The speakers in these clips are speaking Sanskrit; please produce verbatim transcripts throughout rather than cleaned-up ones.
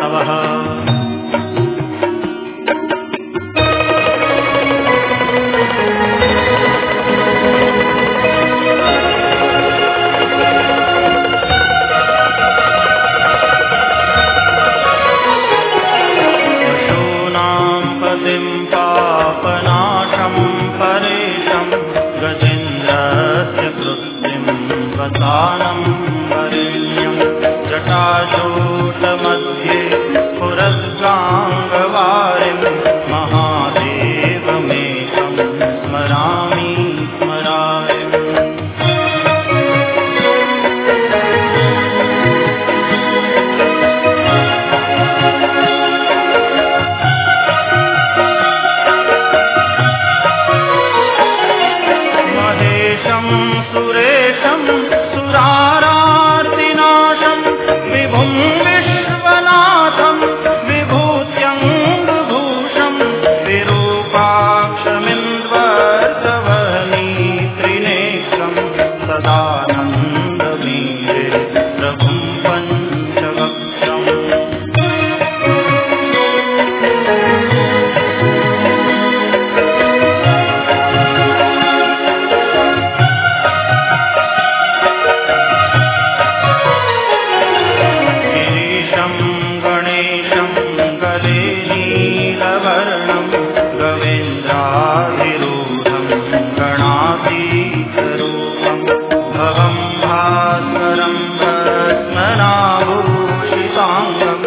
नवः। जटाजूटमध्ये पुरस्काङ्गवारिं महादेवमेकं स्मरामि स्मरामि। महेशं सुरेशं सुरारार्तिनाशं विभुं विश्वनाथं विभूत्यङ्गभूषं विरूपाक्षमिन्द्वर्धवनी त्रिनेत्रं सदानन्दमीरे प्रभुं पञ्चवक्त्रम्। गणेशं गले नीलवर्णं गवेन्द्राधिरूढं गणातीतरूपं भवं भास्करं भस्मनाभूषिताङ्गं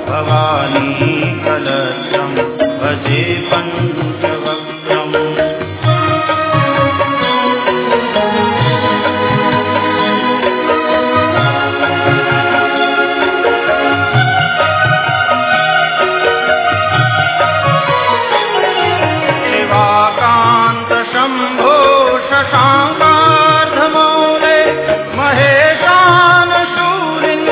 भवानीकलत्रं भजे पञ्चवक्त्रम्। शम्भो शशाङ्कार्धमौले महेशानशूलिं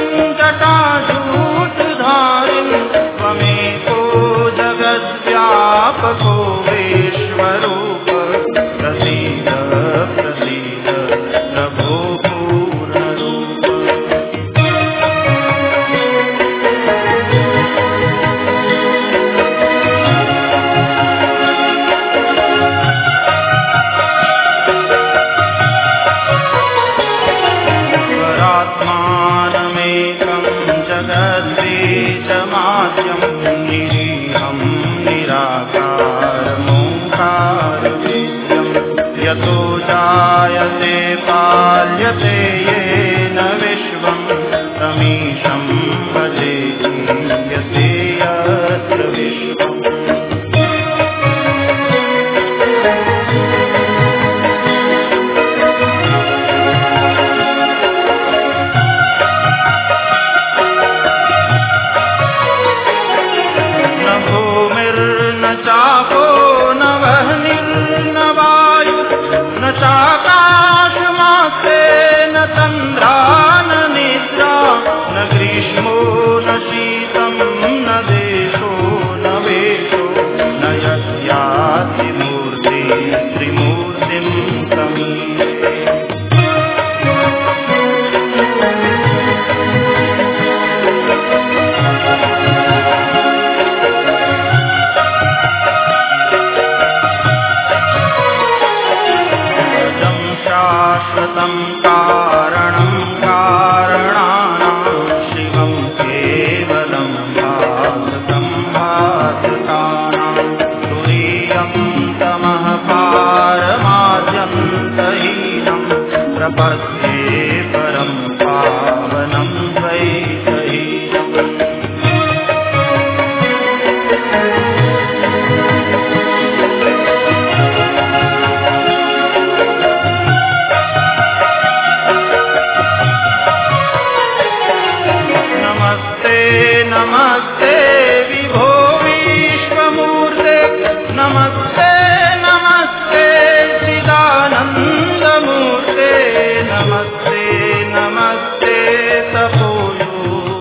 जटाजूटधारिं त्वमेको जगद्व्यापको विश्वरूप प्रसीद प्रसीद प्रभो पूर्णरूप। स्वरात्मानमेकं जगद्बीजमाद्यं निरीहं निराकारमोङ्कारवेद्यं यतो जायते पाल्यते येन विश्वं तमीशं भजे गीयते यत्र विश्वम्। चापो न वह्निर्न वायुः न चाकाशमास्ते न तन्द्रा न निद्रा न ग्रीष्मो न शीतं न देशो न वेशो न यस्याति मूर्ति त्रिमूर्तिं समीरे। शाश्वतं कारणं कारणानां शिवं केवलं भासकं भासकानां तुरीयं तमः पारमाद्यन्तहीनं प्रपद्ये परं पावनं द्वैतहीनम्। नमस्ते विभो विश्वमूर्ते नमस्ते नमस्ते चिदानन्दमूर्ते नमस्ते नमस्ते तपोयोगिरूपिणे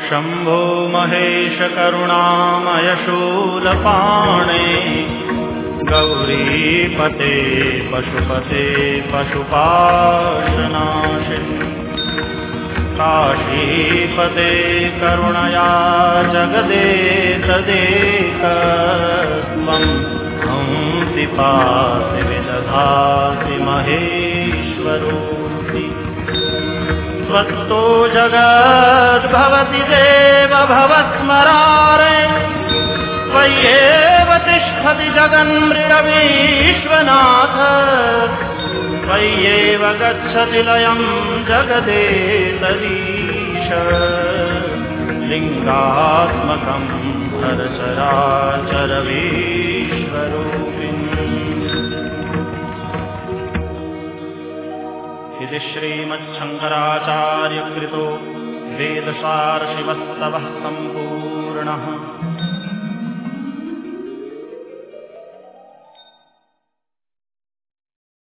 शम्भो महेश करुणामय शूलपाणे गौरीपते पशुपते पशुपाशनाशिन् काशीपते करुणया जगदेतदेकत्वं हंसि पासि विदधासि महेश्वरोऽसि त्वत्तो जगद्भवति देव भवस्मरारे त्वय्येव तिष्ठति जगन्मृडविश्वनाथ त्वय्येव गच्छति लयं जगदेतदीश लिङ्गात्मकं हरचराचरविश्वरूपिन् इति श्रीमच्छङ्कराचार्यकृतो वेदसारशिवस्तवः सम्पूर्णः।